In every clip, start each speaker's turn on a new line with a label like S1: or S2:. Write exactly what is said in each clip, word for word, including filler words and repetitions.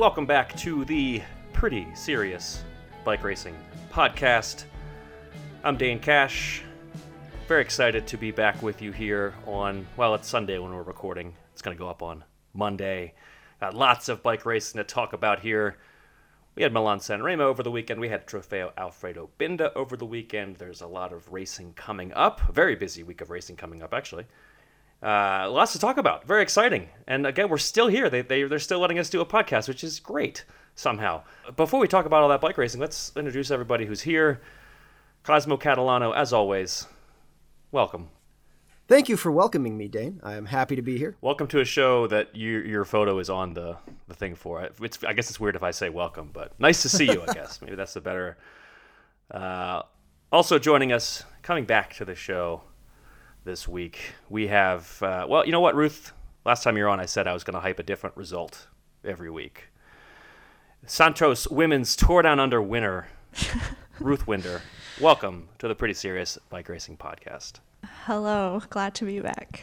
S1: welcome back to the Pretty Serious Bike Racing Podcast. I'm Dane Cash. Very excited to be back with you here on, well, it's Sunday when we're recording. It's going to go up on Monday. Got lots of bike racing to talk about here. We had Milan-San Remo over the weekend. We had Trofeo Alfredo Binda over the weekend. There's a lot of racing coming up. A very busy week of racing coming up, actually. Uh, lots to talk about. Very exciting. And again, we're still here. They, they, they're still letting us do a podcast, which is great somehow. Before we talk about all that bike racing, let's introduce everybody who's here. Cosmo Catalano, as always, welcome.
S2: Thank you for welcoming me, Dane. I am happy to be here.
S1: Welcome to a show that you, your photo is on the, the thing for. It's, I guess it's weird if I say welcome, but nice to see you, I guess. Maybe that's the better. Uh, also joining us, coming back to the show this week, we have, uh, well, you know what, Ruth? Last time you were on, I said I was going to hype a different result every week. Santos Women's Tour Down Under winner, Ruth Winder. Welcome to the Pretty Serious Bike Racing Podcast.
S3: Hello, glad to be back.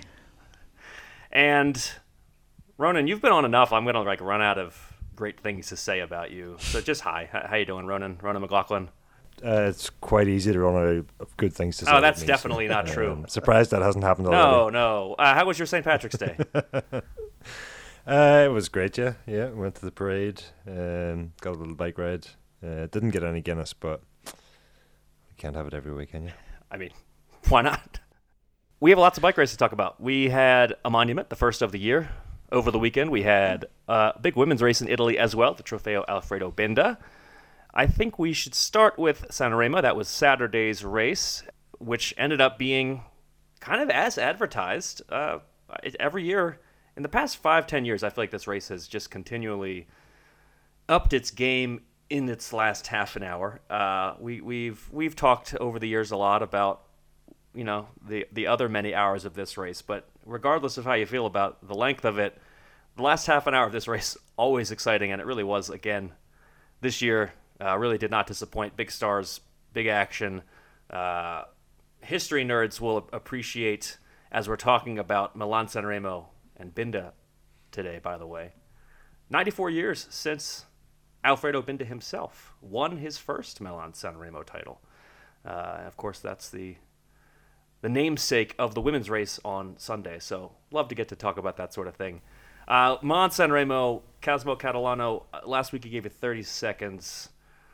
S1: And Ronan, you've been on enough. I'm going to like run out of great things to say about you. So just hi. How you doing, Ronan? Ronan McLaughlin?
S4: Uh, it's quite easy to run out of good things to say.
S1: Oh, that's
S4: me,
S1: definitely
S4: so,
S1: not true.
S4: I'm surprised that hasn't happened already.
S1: No, no. Uh, how was your Saint Patrick's Day?
S4: uh, it was great, yeah. Yeah, went to the parade, um, got a little bike ride. Uh, didn't get any Guinness, but you can't have it every week, can you?
S1: I mean, why not? We have lots of bike races to talk about. We had a monument, the first of the year, over the weekend. We had a big women's race in Italy as well, the Trofeo Alfredo Binda. I think we should start with Sanremo. That was Saturday's race, which ended up being kind of as advertised. Uh, every year, in the past five, ten years, I feel like this race has just continually upped its game in its last half an hour. Uh, we, we've we've talked over the years a lot about, you know, the the other many hours of this race, but regardless of how you feel about the length of it, the last half an hour of this race always exciting, and it really was again this year. Uh, really did not disappoint. Big stars, big action. Uh, history nerds will appreciate, as we're talking about Milan-San Remo and Binda today, by the way. ninety-four years since Alfredo Binda himself won his first Milan-San Remo title. Uh, and of course, that's the the namesake of the women's race on Sunday. So love to get to talk about that sort of thing. Uh, Milan-San Remo, Cosmo Catalano, last week he gave it thirty seconds.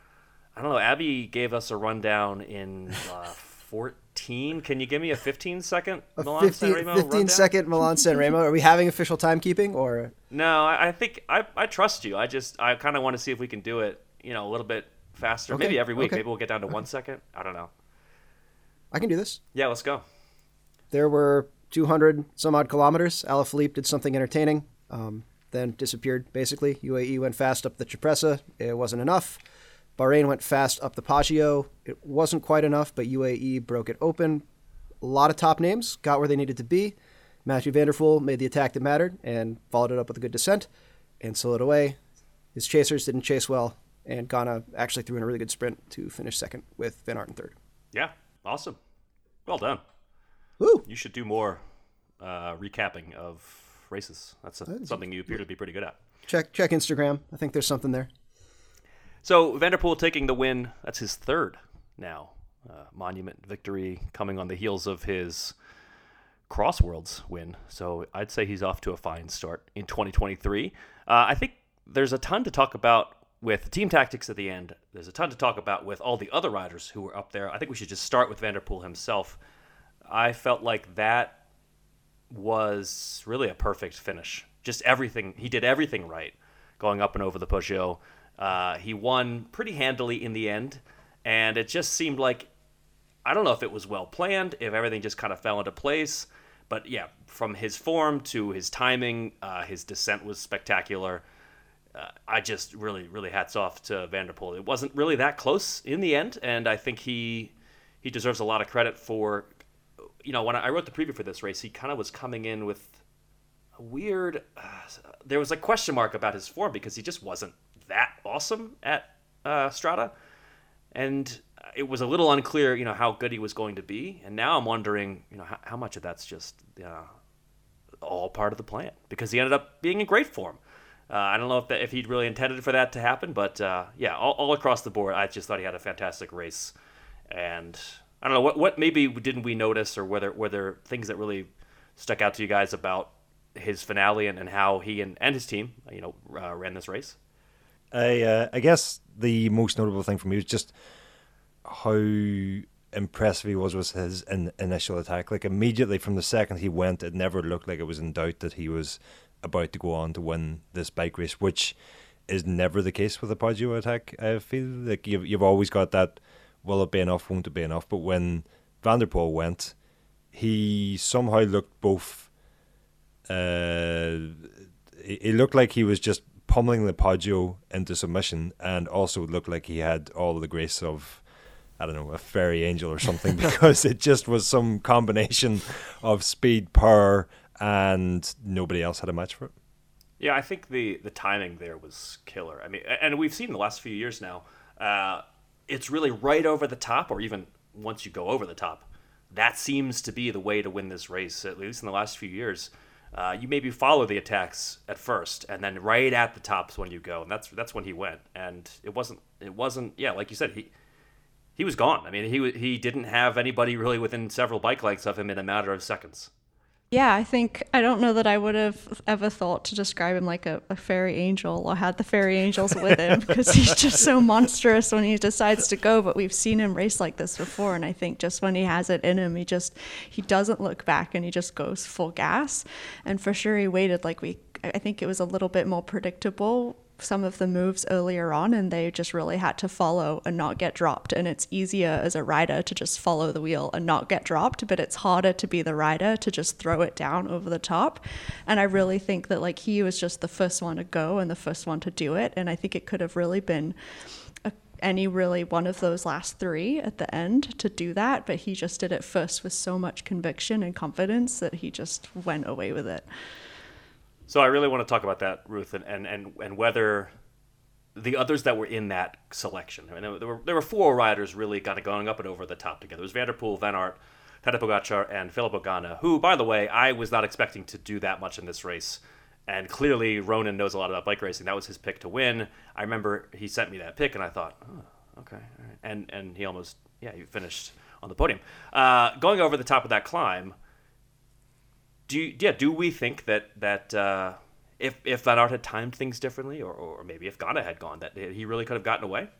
S1: I don't know, Abby gave us a rundown in uh, fourteen. Can you give me a fifteen second Milan-San Remo
S2: fifteen
S1: rundown?
S2: second Milan-San Remo. Are we having official timekeeping or?
S1: No, I, I think I, I trust you. I just I kind of want to see if we can do it, you know, a little bit faster.
S2: Okay.
S1: Maybe every week.
S2: Okay.
S1: Maybe we'll get down to one second. I don't know.
S2: I can do this.
S1: Yeah, let's go.
S2: There were two hundred some odd kilometers. Alaphilippe did something entertaining, um, then disappeared basically. U A E went fast up the Cipressa. It wasn't enough. Bahrain went fast up the Poggio. It wasn't quite enough, but U A E broke it open. A lot of top names got where they needed to be. Mathieu van der Poel made the attack that mattered and followed it up with a good descent and slowed it away. His chasers didn't chase well, and Ghana actually threw in a really good sprint to finish second with Van Aert in third.
S1: Yeah, awesome. Well done.
S2: Woo!
S1: You should do more uh, recapping of races. That's a, something you appear to be pretty good at.
S2: Check check Instagram. I think there's something there.
S1: So Van der Poel taking the win. That's his third now. Uh, monument victory coming on the heels of his Crossworlds win. So I'd say he's off to a fine start in twenty twenty-three. Uh, I think there's a ton to talk about with team tactics at the end. There's a ton to talk about with all the other riders who were up there. I think we should just start with Van der Poel himself. I felt like that was really a perfect finish. Just everything. He did everything right going up and over the Poggio. Uh, he won pretty handily in the end, and it just seemed like, I don't know if it was well planned, if everything just kind of fell into place, but yeah, from his form to his timing, uh, his descent was spectacular. Uh, I just really, really hats off to Van der Poel. It wasn't really that close in the end, and I think he he deserves a lot of credit for, you know, when I wrote the preview for this race, he kind of was coming in with a weird, uh, there was a question mark about his form because he just wasn't that awesome at uh, Strada, and it was a little unclear, you know, how good he was going to be. And now I'm wondering, you know, how, how much of that's just uh, all part of the plan, because he ended up being in great form. Uh, I don't know if that, if he'd really intended for that to happen, but uh, yeah, all, all across the board, I just thought he had a fantastic race. And I don't know what what maybe didn't we notice, or whether were there things that really stuck out to you guys about his finale and, and how he and, and his team, you know, uh, ran this race?
S4: I uh, I guess the most notable thing for me was just how impressive he was with his in, initial attack. Like immediately from the second he went, it never looked like it was in doubt that he was about to go on to win this bike race, which is never the case with a Poggio attack. I feel like you've you've always got that, will it be enough, won't it be enough? But when Van der Poel went, he somehow looked both. Uh, he looked like he was just pummeling the Poggio into submission, and also looked like he had all the grace of, I don't know, a fairy angel or something, because it just was some combination of speed, power, and nobody else had a match for it.
S1: Yeah, I think the, the timing there was killer. I mean, and we've seen the last few years now, uh, it's really right over the top, or even once you go over the top, that seems to be the way to win this race, at least in the last few years. Uh, you maybe follow the attacks at first, and then right at the top is when you go, and that's that's when he went. And it wasn't it wasn't yeah, like you said, he he was gone. I mean, he he didn't have anybody really within several bike lengths of him in a matter of seconds.
S3: Yeah, I think, I don't know that I would have ever thought to describe him like a, a fairy angel, or had the fairy angels with him, because he's just so monstrous when he decides to go. But we've seen him race like this before, and I think just when he has it in him, he just, he doesn't look back, and he just goes full gas. And for sure he waited, like we, I think it was a little bit more predictable, some of the moves earlier on, and they just really had to follow and not get dropped. And it's easier as a rider to just follow the wheel and not get dropped, but it's harder to be the rider to just throw it down over the top. And I really think that like he was just the first one to go and the first one to do it, and I think it could have really been a, any really one of those last three at the end to do that, but he just did it first with so much conviction and confidence that he just went away with it.
S1: So I really want to talk about that, Ruth, and, and, and, and whether the others that were in that selection. I mean, there were there were four riders really kind of going up and over the top together. It was Van der Poel, Van Aert, Tadej Pogacar, and Filippo Ganna, who, by the way, I was not expecting to do that much in this race. And clearly, Ronan knows a lot about bike racing. That was his pick to win. I remember he sent me that pick, and I thought, oh, okay. All right. And, and he almost, yeah, he finished on the podium. Uh, going over the top of that climb, Do you, yeah, do we think that that uh, if if Van Aert had timed things differently, or, or maybe if Ganna had gone, that he really could have gotten away?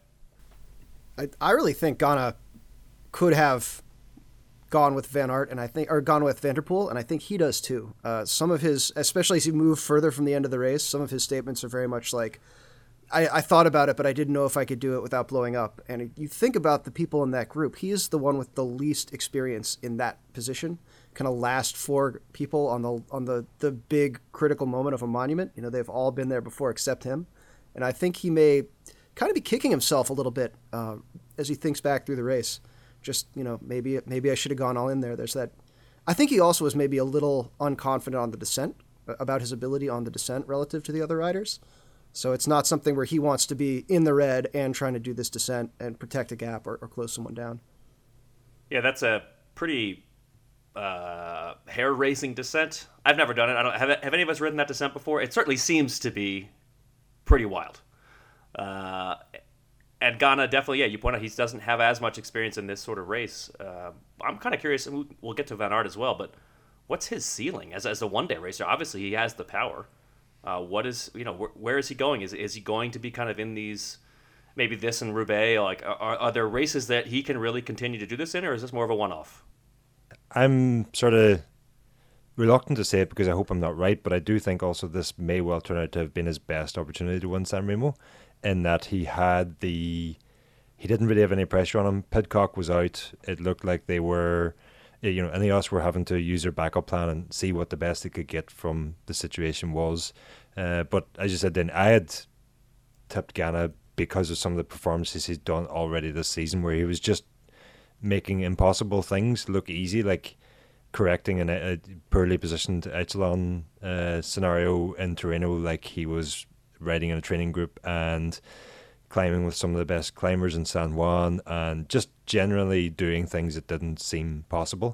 S2: I, I really think Ganna could have gone with Van Aert, and I think, or gone with Van der Poel, and I think he does too. Uh, some of his, especially as he moved further from the end of the race, some of his statements are very much like, I, I thought about it, but I didn't know if I could do it without blowing up. And you think about the people in that group, he is the one with the least experience in that position. Kind of last four people on the on the, the big critical moment of a monument. You know, they've all been there before except him. And I think he may kind of be kicking himself a little bit uh, as he thinks back through the race. Just, you know, maybe maybe I should have gone all in there. There's that. I think he also was maybe a little unconfident on the descent, about his ability on the descent relative to the other riders. So it's not something where he wants to be in the red and trying to do this descent and protect a gap or, or close someone down.
S1: Yeah, that's a pretty uh, hair-raising descent. I've never done it. I don't have. Have any of us ridden that descent before? It certainly seems to be pretty wild. Uh, and Ganna definitely, yeah, you point out he doesn't have as much experience in this sort of race. Uh, I'm kind of curious, and we'll get to Van Aert as well, but what's his ceiling as as a one-day racer? Obviously, he has the power. Uh, what is, you know, where, where is he going? Is is he going to be kind of in these, maybe this and Roubaix? Like, are, are there races that he can really continue to do this in, or is this more of a one-off?
S4: I'm sort of reluctant to say it because I hope I'm not right, but I do think also this may well turn out to have been his best opportunity to win San Remo, in that he had the, he didn't really have any pressure on him. Pidcock was out. It looked like they were, you know, Ineos were having to use their backup plan and see what the best they could get from the situation was. Uh, but as you said, then I had tipped Ganna because of some of the performances he's done already this season, where he was just making impossible things look easy, like correcting an, a poorly positioned echelon uh, scenario in Tirreno, like he was riding in a training group and climbing with some of the best climbers in San Juan, and just generally doing things that didn't seem possible.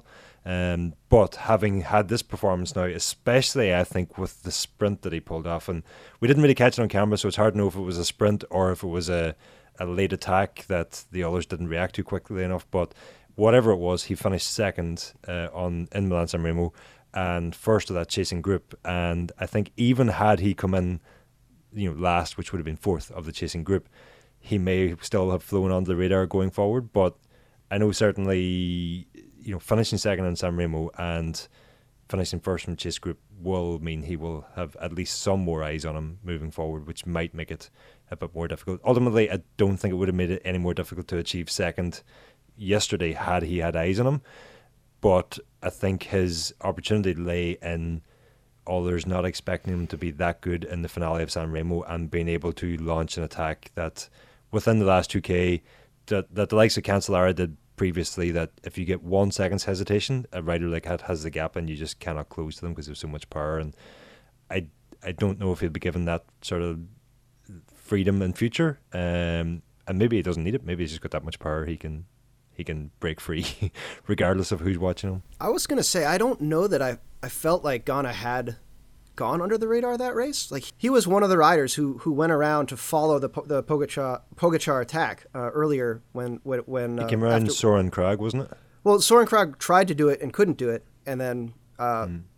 S4: Um, but having had this performance now, especially I think with the sprint that he pulled off, and we didn't really catch it on camera, so it's hard to know if it was a sprint or if it was a, a late attack that the others didn't react to quickly enough. But whatever it was, he finished second uh, on in Milan-San Remo and first of that chasing group. And I think even had he come in, you know, last, which would have been fourth of the chasing group, he may still have flown onto the radar going forward. But I know certainly, you know, finishing second in San Remo and finishing first from chase group will mean he will have at least some more eyes on him moving forward, which might make it a bit more difficult. Ultimately, I don't think it would have made it any more difficult to achieve second yesterday had he had eyes on him. But I think his opportunity lay in others not expecting him to be that good in the finale of San Remo and being able to launch an attack that within the last two K that, that the likes of Cancellara did previously, that if you get one second's hesitation, a rider like that has the gap and you just cannot close to them because there's so much power. And I I don't know if he'll be given that sort of freedom in future. Um, and maybe he doesn't need it. Maybe he's just got that much power he can he can break free regardless of who's watching him.
S2: I was going to say, I don't know that I, I felt like Ghana had gone under the radar that race. Like, he was one of the riders who who went around to follow the the Pogacar, Pogacar attack uh, earlier when when, when
S4: he
S2: uh,
S4: came around
S2: after,
S4: Soren Krag, wasn't it?
S2: Well, Soren Krag tried to do it and couldn't do it, and then uh, mm.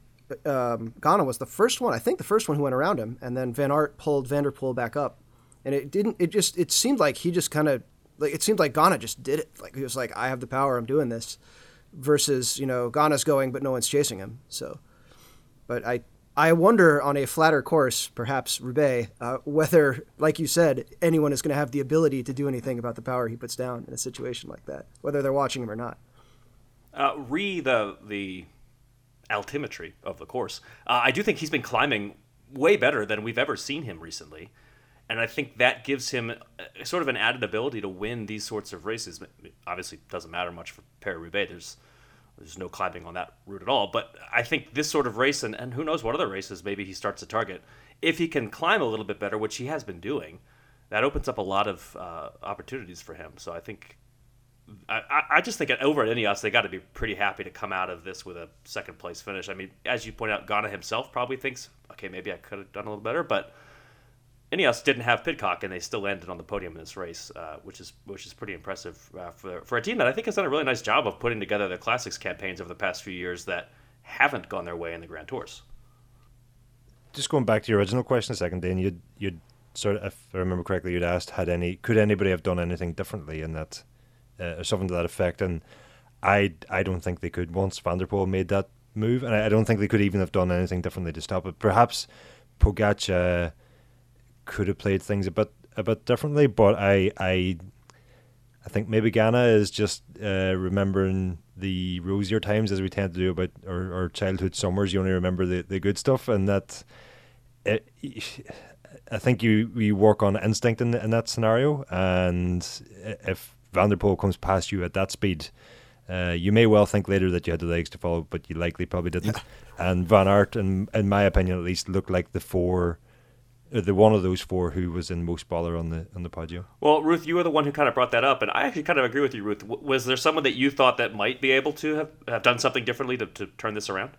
S2: um, Ghana was the first one. I think the first one who went around him, and then Van Aert pulled Van der Poel back up, and it didn't. It just it seemed like he just kind of like it seemed like Ghana just did it. Like he was like, I have the power, I'm doing this, versus you know Ghana's going but no one's chasing him. So, but I. I wonder on a flatter course, perhaps Roubaix, uh, whether, like you said, anyone is going to have the ability to do anything about the power he puts down in a situation like that, whether they're watching him or not.
S1: Uh, re the the altimetry of the course, uh, I do think he's been climbing way better than we've ever seen him recently, and I think that gives him a, sort of an added ability to win these sorts of races. Obviously, it doesn't matter much for Paris-Roubaix. There's There's no climbing on that route at all. But I think this sort of race, and, and who knows what other races maybe he starts to target, if he can climb a little bit better, which he has been doing, that opens up a lot of uh, opportunities for him. So I think, I, I just think at, over at Ineos, they got to be pretty happy to come out of this with a second place finish. I mean, as you point out, Ghana himself probably thinks, okay, maybe I could have done a little better, but Ineos didn't have Pidcock, and they still landed on the podium in this race, uh, which is which is pretty impressive uh, for for a team that I think has done a really nice job of putting together the Classics campaigns over the past few years that haven't gone their way in the Grand Tours.
S4: Just going back to your original question a second, Dane, you'd you'd sort of, if I remember correctly, you'd asked had any could anybody have done anything differently in that uh, or something to that effect, and I I don't think they could once Van der Poel made that move, and I, I don't think they could even have done anything differently to stop it. Perhaps Pogacar could have played things a bit a bit differently, but I I I think maybe Ghana is just uh, remembering the rosier times, as we tend to do about our, our childhood summers. You only remember the, the good stuff, and that it, I think you, you work on instinct in, in that scenario, and if Van der Poel comes past you at that speed, uh, you may well think later that you had the legs to follow, but you likely probably didn't. Yeah. And Van Aert, in, in my opinion at least, looked like the four the one of those four who was in most bother on the on the Poggio.
S1: Well, Ruth, you were the one who kind of brought that up, and I actually kind of agree with you, Ruth. W- was there someone that you thought that might be able to have, have done something differently to, to turn this around?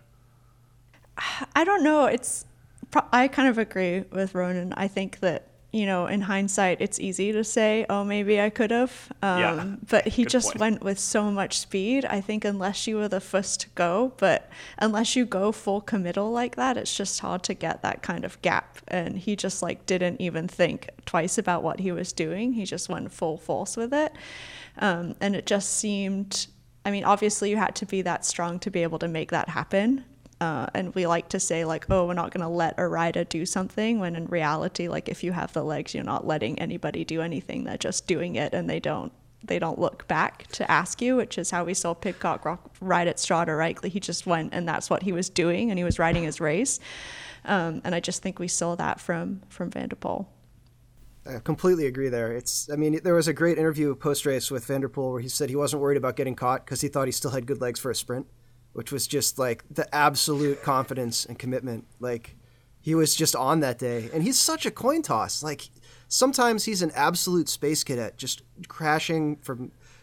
S3: I don't know. It's I kind of agree with Ronan. I think that, you know, in hindsight, it's easy to say, oh, maybe I could have. Um, yeah. But he Good just point. went with so much speed. I think unless you were the first to go, but unless you go full committal like that, it's just hard to get that kind of gap. And he just like didn't even think twice about what he was doing. He just went full force with it. Um, and it just seemed, I mean, obviously you had to be that strong to be able to make that happen. Uh, and we like to say like, oh, we're not going to let a rider do something, when in reality, like if you have the legs, you're not letting anybody do anything. They're just doing it, and they don't they don't look back to ask you, which is how we saw Pidcock rock, ride at Strada, right? Like he just went, and that's what he was doing, and he was riding his race. Um, and I just think we saw that from from Van der Poel.
S2: I completely agree there. It's, I mean, there was a great interview post-race with Van der Poel where he said he wasn't worried about getting caught because he thought he still had good legs for a sprint, which was just like the absolute confidence and commitment. Like he was just on that day, and he's such a coin toss. Like sometimes he's an absolute space cadet, just crashing from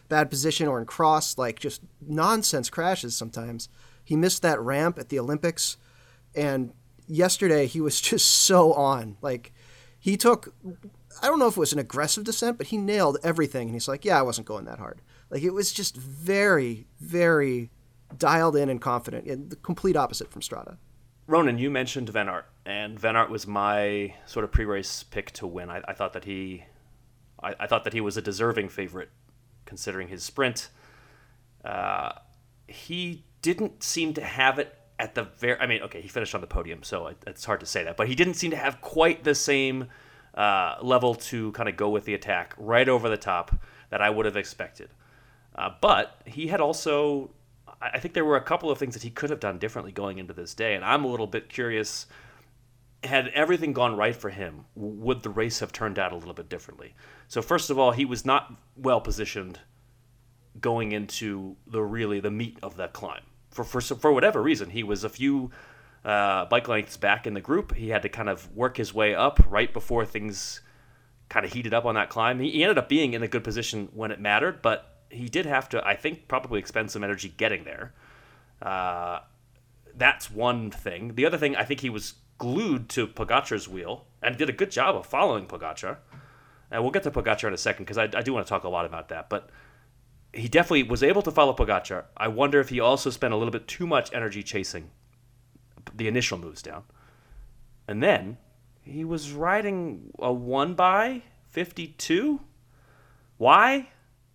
S2: bad position or in cross, like just nonsense crashes sometimes. He missed that ramp at the Olympics, and yesterday he was just so on. Like, he took, I don't know if it was an aggressive descent, but he nailed everything, and he's like, yeah, I wasn't going that hard. Like, it was just very, very dialed in and confident, and the complete opposite from Strada.
S1: Ronan, you mentioned Van Aert, and Van Aert was my sort of pre-race pick to win. I, I thought that he, I, I thought that he was a deserving favorite, considering his sprint. Uh, he didn't seem to have it at the very. I mean, okay, he finished on the podium, so it, it's hard to say that, but he didn't seem to have quite the same uh, level to kind of go with the attack right over the top that I would have expected. Uh, but he had also. I think there were a couple of things that he could have done differently going into this day, and I'm a little bit curious, had everything gone right for him, would the race have turned out a little bit differently? So first of all, he was not well positioned going into the really the meat of that climb. For for, for whatever reason, he was a few uh, bike lengths back in the group. He had to kind of work his way up right before things kind of heated up on that climb. He, he ended up being in a good position when it mattered, but he did have to, I think, probably expend some energy getting there. Uh, that's one thing. The other thing, I think he was glued to Pogacar's wheel and did a good job of following Pogacar. And we'll get to Pogacar in a second because I, I do want to talk a lot about that. But he definitely was able to follow Pogacar. I wonder if he also spent a little bit too much energy chasing the initial moves down. And then he was riding a one by fifty-two. Why?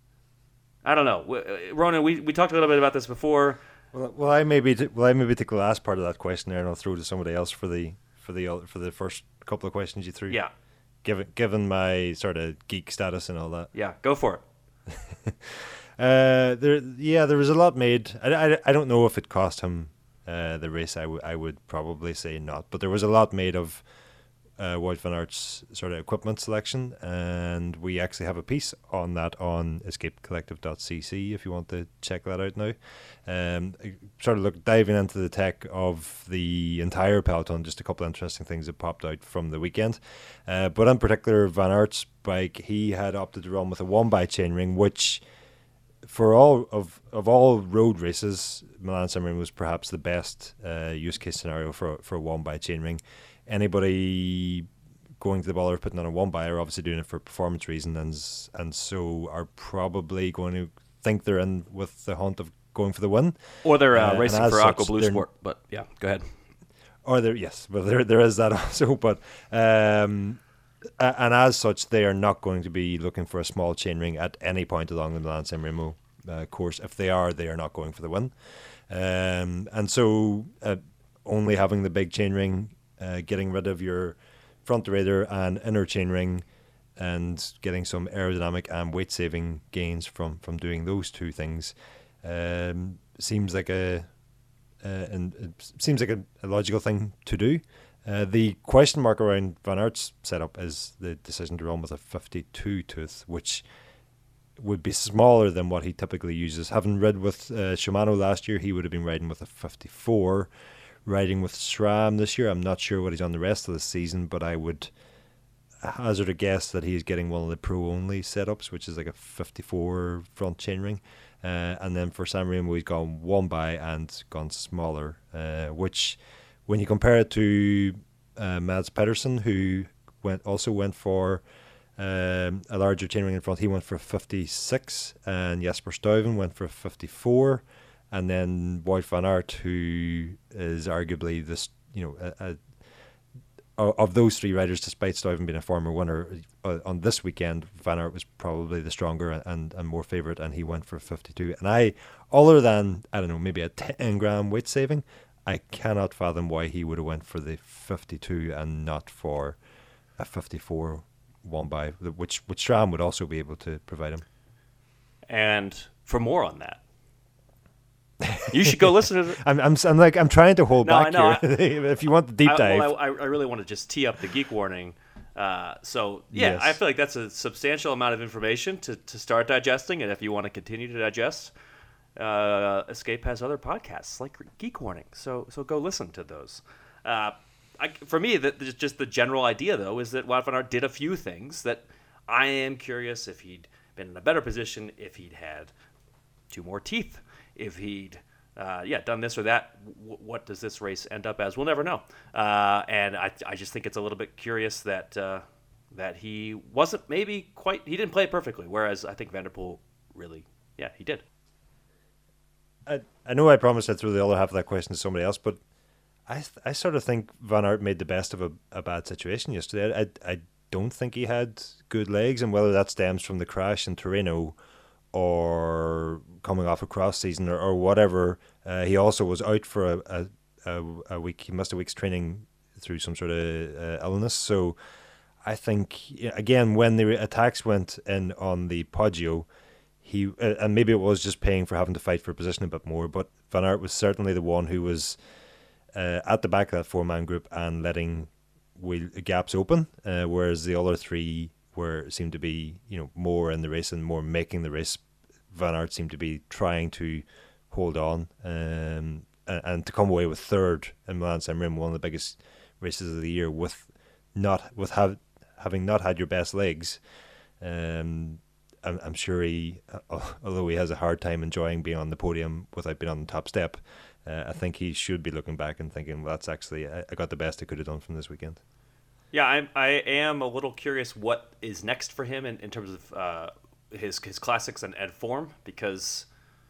S1: I don't know. Ronan, we, we talked a little bit about this before.
S4: Well, well, I maybe t- well, I maybe take the last part of that question there, and I'll throw to somebody else for the for the for the first couple of questions you threw.
S1: Yeah.
S4: Given given my sort of geek status and all that.
S1: Yeah, go for
S4: it. uh, there, yeah, there was a lot made. I, I, I don't know if it cost him uh, the race. I, w- I would probably say not, but there was a lot made of Uh, Wout van Aert's sort of equipment selection, and we actually have a piece on that on escape collective dot c c if you want to check that out now. Um, sort of look diving into the tech of the entire peloton, just a couple of interesting things that popped out from the weekend. Uh, but in particular, Van Aert's bike, he had opted to run with a one by chainring, which for all of of all road races, Milan-San Remo was perhaps the best uh, use case scenario for for a one by chainring. Anybody going to the bother of putting on a one by are obviously doing it for performance reasons, and and so are probably going to think they're in with the hunt of going for the win,
S1: or they're uh,
S4: uh,
S1: racing for Aqua Blue Sport. But yeah, go ahead.
S4: Or there, yes, but there there is that also. But um, and as such, they are not going to be looking for a small chainring at any point along the Milan-San Remo uh, course. If they are, they are not going for the win, um, and so uh, only having the big chainring. Uh, getting rid of your front derailleur and inner chainring and getting some aerodynamic and weight saving gains from, from doing those two things um, seems like a uh, and it seems like a, a logical thing to do. Uh, the question mark around Van Aert's setup is the decision to run with a fifty-two tooth, which would be smaller than what he typically uses. Having rid with uh, Shimano last year, he would have been riding with a fifty-four. Riding with SRAM this year, I'm not sure what he's on the rest of the season, but I would hazard a guess that he's getting one of the pro-only setups, which is like a fifty-four front chainring. Uh, and then for San Remo, he's gone one by and gone smaller, uh, which when you compare it to uh, Mads Pedersen, who went also went for um, a larger chainring in front, he went for a fifty-six, and Jasper Stuyven went for a fifty-four. And then Wout van Aert, who is arguably this, you know, a, a, of those three riders, despite Stuyven being a former winner uh, on this weekend, Van Aert was probably the stronger and, and more favourite, and he went for fifty-two. And I, other than I don't know, maybe a ten gram weight saving, I cannot fathom why he would have went for the fifty-two and not for a fifty-four one by, which which SRAM would also be able to provide him.
S1: And for more on that, you should go listen to. The...
S4: I'm, I'm, I'm like, I'm trying to hold
S1: no,
S4: back
S1: I know,
S4: here. I, if you want the deep
S1: I,
S4: dive,
S1: well, I, I really want to just tee up the geek warning. Uh, so yeah,
S4: yes.
S1: I feel like that's a substantial amount of information to, to start digesting, and if you want to continue to digest, uh, Escape has other podcasts like Geek Warning. So so go listen to those. Uh, I, for me, the, just the general idea though is that Wout van Aert did a few things that I am curious if he'd been in a better position if he'd had two more teeth, if he'd uh, yeah done this or that. W- what does this race end up as? We'll never know. Uh, and I, I just think it's a little bit curious that uh, that he wasn't maybe quite, he didn't play it perfectly, whereas I think Van der Poel really, yeah, he did.
S4: I, I know I promised I'd throw the other half of that question to somebody else, but I th- I sort of think Van Aert made the best of a, a bad situation yesterday. I, I don't think he had good legs, and whether that stems from the crash in Torino or coming off a cross season or, or whatever, uh, he also was out for a, a, a, a week. He missed a week's training through some sort of uh, illness. So I think, again, when the attacks went in on the Poggio, he uh, and maybe it was just paying for having to fight for position a bit more, but Van Aert was certainly the one who was uh, at the back of that four-man group and letting wheel gaps open, uh, whereas the other three were seemed to be, you know, more in the race and more making the race. Van Aert seemed to be trying to hold on um, and, and to come away with third in Milan-San Remo, one of the biggest races of the year, with not with have having not had your best legs. Um, I'm, I'm sure he, although he has a hard time enjoying being on the podium without being on the top step, uh, I think he should be looking back and thinking, well, that's actually, I, I got the best I could have done from this weekend.
S1: Yeah, I'm, I am a little curious what is next for him in, in terms of uh, his his classics and, and form, because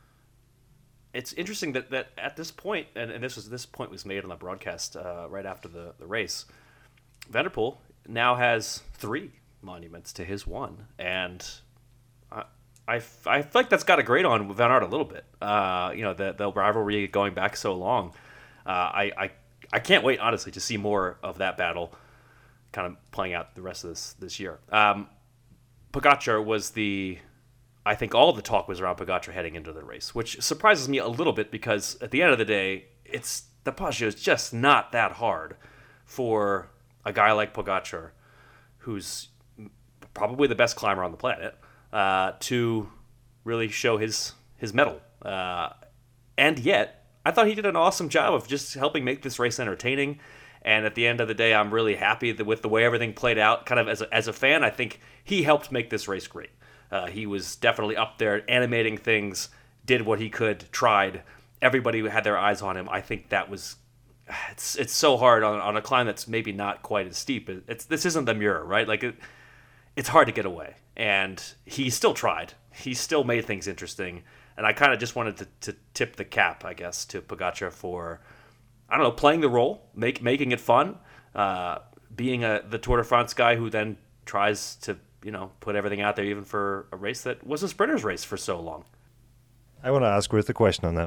S1: it's interesting that, that at this point, and, and this was this point was made on the broadcast uh, right after the, the race, Van der Poel now has three monuments to his one, and I, I, I feel like that's got to grate on Van Aert a little bit. Uh, you know, the the rivalry going back so long. Uh, I, I I can't wait, honestly, to see more of that battle kind of playing out the rest of this this year. Um, Pogacar was the, I think all the talk was around Pogacar heading into the race, which surprises me a little bit because at the end of the day, it's the Poggio is just not that hard for a guy like Pogacar, who's probably the best climber on the planet, uh, to really show his his mettle. Uh, and yet, I thought he did an awesome job of just helping make this race entertaining. And at the end of the day, I'm really happy that with the way everything played out. Kind of as a, as a fan, I think he helped make this race great. Uh, he was definitely up there animating things, did what he could, tried. Everybody had their eyes on him. I think that was, it's it's so hard on, on a climb that's maybe not quite as steep. It's This isn't the Mura, right? Like it, it's hard to get away. And he still tried. He still made things interesting. And I kind of just wanted to, to tip the cap, I guess, to Pogacar for, I don't know, playing the role, make, making it fun, uh, being a the Tour de France guy who then tries to, you know, put everything out there even for a race that was a sprinter's race for so long.
S4: I want to ask Ruth a question on that.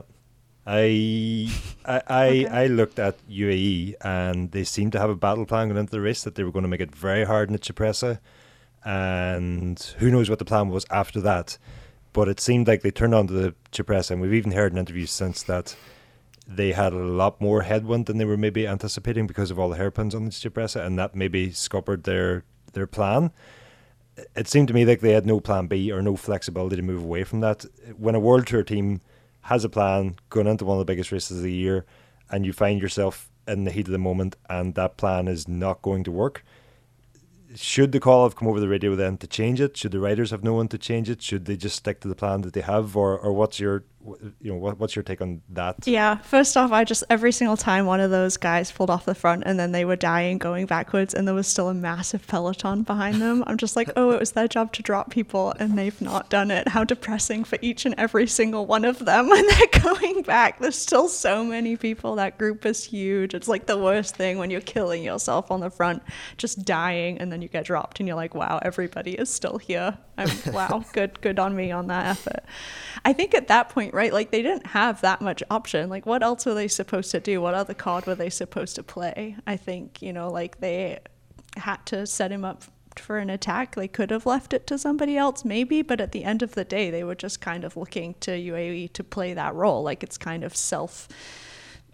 S4: I I I, okay. I looked at U A E and they seemed to have a battle plan going into the race that they were going to make it very hard in the Cipressa, and who knows what the plan was after that. But it seemed like they turned on to the Cipressa, and we've even heard in interviews since that they had a lot more headwind than they were maybe anticipating because of all the hairpins on the Cipressa, and that maybe scuppered their their plan. It seemed to me like they had no plan B or no flexibility to move away from that. When a World Tour team has a plan going into one of the biggest races of the year, and you find yourself in the heat of the moment and that plan is not going to work, should the call have come over the radio then to change it? Should the riders have no one to change it? Should they just stick to the plan that they have, or or what's your you know what what's your take on that?
S3: Yeah, first off, I just every single time one of those guys pulled off the front and then they were dying going backwards and there was still a massive peloton behind them, I'm just like, oh, it was their job to drop people and they've not done it. How depressing for each and every single one of them when they're going back. There's still so many people. That group is huge. It's like the worst thing when you're killing yourself on the front, just dying, and then you get dropped and you're like, wow, everybody is still here. I'm wow, good good on me on that effort. I think at that point, right, like they didn't have that much option. Like what else were they supposed to do? What other card were they supposed to play? I think, you know, like they had to set him up for an attack. They could have left it to somebody else maybe, but at the end of the day, they were just kind of looking to U A E to play that role. Like it's kind of self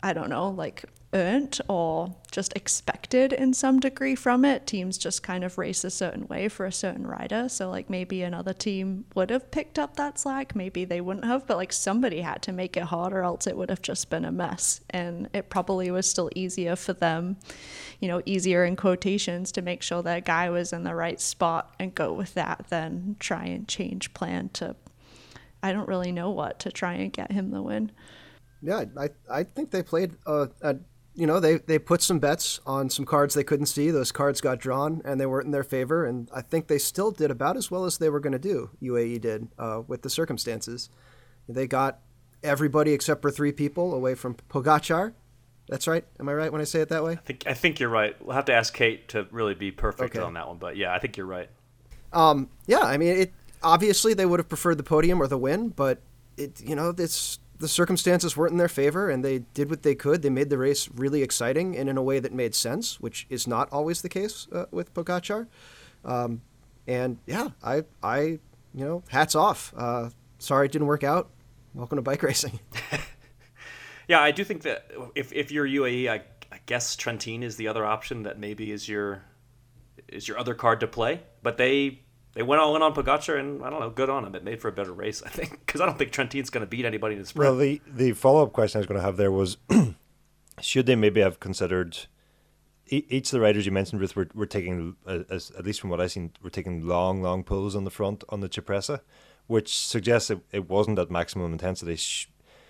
S3: I don't know, like earned or just expected in some degree from it. Teams just kind of race a certain way for a certain rider. So like maybe another team would have picked up that slack, maybe they wouldn't have, but like somebody had to make it hard or else it would have just been a mess. And it probably was still easier for them, you know, easier in quotations, to make sure that guy was in the right spot and go with that than try and change plan to, I don't really know what, to try and get him the win.
S2: Yeah, I I think they played uh, a you know, they, they put some bets on some cards they couldn't see. Those cards got drawn, and they weren't in their favor. And I think they still did about as well as they were going to do, U A E did, uh, with the circumstances. They got everybody except for three people away from Pogačar. That's right? Am I right when I say it that way?
S1: I think I think you're right. We'll have to ask Kate to really be perfect
S2: Okay.
S1: on that one. But yeah, I think you're right.
S2: Um, yeah, I mean, it obviously they would have preferred the podium or the win, but it you know, it's the circumstances weren't in their favor, and they did what they could. They made the race really exciting and in a way that made sense, which is not always the case uh, with Pogačar. Um, and yeah, I, I, you know, hats off. Uh, sorry it didn't work out. Welcome to bike racing.
S1: Yeah, I do think that if if you're U A E, I, I guess Trentin is the other option that maybe is your is your other card to play. But they they went all in on Pogačar, and I don't know, good on them. It made for a better race, I think, because I don't think Trentin's going to beat anybody in the sprint.
S4: Well, the, the follow-up question I was going to have there was, should they maybe have considered, e- each of the riders you mentioned, Ruth, were, were taking, uh, as, at least from what I've seen, were taking long, long pulls on the front on the Cipressa, which suggests it, it wasn't at maximum intensity. Sh-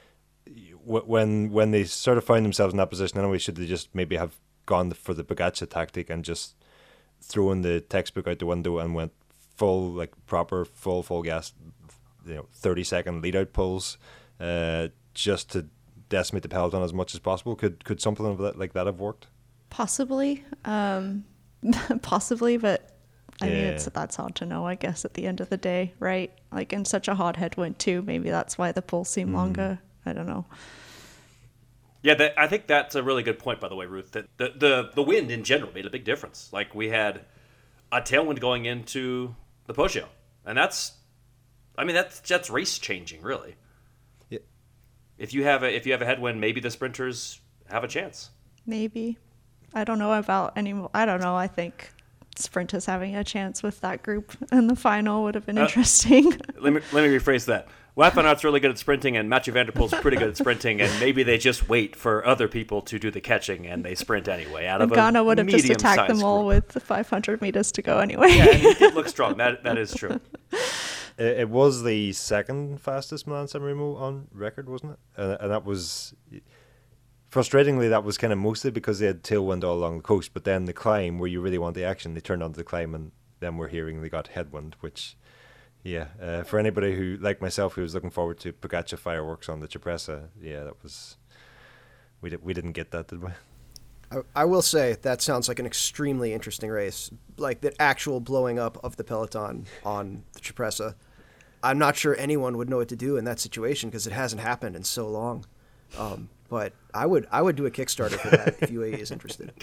S4: when when they sort of found themselves in that position anyway, should they just maybe have gone for the Pogačar tactic and just thrown the textbook out the window and went full, like proper full full gas, you know, thirty second lead out pulls, uh, just to decimate the peloton as much as possible? Could could something of that, like that have worked?
S3: Possibly, um, possibly, but I mean,
S4: Yeah.
S3: it's that's hard to know, I guess, at the end of the day, right? Like in such a hard headwind too, maybe that's why the pulls seem longer. I don't know.
S1: Yeah, that, I think that's a really good point, by the way, Ruth. That the, the the wind in general made a big difference. Like we had a tailwind going into the Poggio, and that's, I mean, that's that's race changing, really.
S4: Yeah.
S1: If you have a if you have a headwind, maybe the sprinters have a chance.
S3: Maybe. I don't know about any. I don't know. I think sprinters having a chance with that group in the final would have been
S1: Uh,
S3: interesting.
S1: Let me let me rephrase that. Wout van Aert's really good at sprinting, and Mathieu van der Poel's pretty good at sprinting, and maybe they just wait for other people to do the catching, and they sprint anyway. Out
S3: And
S1: of
S3: Ghana
S1: a
S3: would have just attacked them
S1: medium-sized
S3: all
S1: group.
S3: with five hundred meters to go anyway.
S1: Yeah, and he did look strong. That that is true.
S4: It, it was the second fastest Milan San Remo on record, wasn't it? And, and that was, frustratingly, that was kind of mostly because they had tailwind all along the coast, but then the climb, where you really want the action, they turned onto the climb, and then we're hearing they got headwind, which, yeah, uh, for anybody who, like myself, who was looking forward to Pogačar fireworks on the Cipressa, yeah, that was, we, did, we didn't get that, did we?
S2: I, I will say that sounds like an extremely interesting race, like the actual blowing up of the peloton on the Cipressa. I'm not sure anyone would know what to do in that situation because it hasn't happened in so long. Um, but I would I would do a Kickstarter for that if U A E is interested.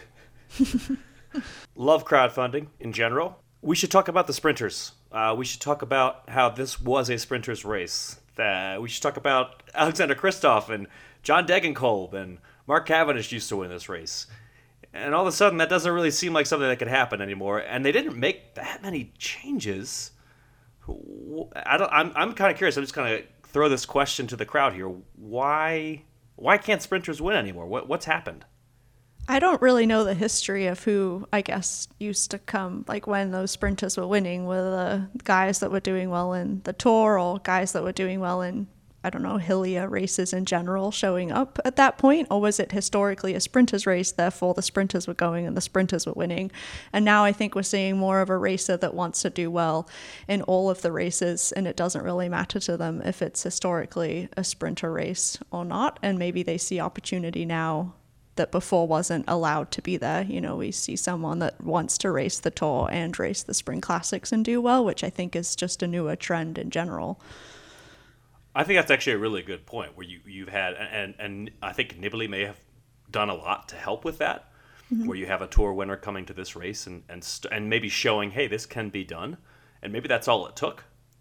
S1: Love crowdfunding in general. We should talk about the sprinters. Uh, we should talk about how this was a sprinters race. Uh, we should talk about Alexander Kristoff and John Degenkolb and Mark Cavendish used to win this race. And all of a sudden, that doesn't really seem like something that could happen anymore. And they didn't make that many changes. I don't, I'm, I'm kind of curious. I'm just going to throw this question to the crowd here. Why why can't sprinters win anymore? What What's happened?
S3: I don't really know the history of who, I guess, used to come, like when those sprinters were winning, were the guys that were doing well in the Tour or guys that were doing well in, I don't know, hillier races in general showing up at that point? Or was it historically a sprinters race, therefore the sprinters were going and the sprinters were winning? And now I think we're seeing more of a racer that wants to do well in all of the races, and it doesn't really matter to them if it's historically a sprinter race or not. And maybe they see opportunity now that before wasn't allowed to be there. You know, we see someone that wants to race the Tour and race the Spring Classics and do well, which I think is just a newer trend in general.
S1: I think that's actually a really good point where you, you've had, and, and I think Nibali may have done a lot to help with that, mm-hmm. where you have a Tour winner coming to this race and, and, st- and maybe showing, hey, this can be done. And maybe that's all it took.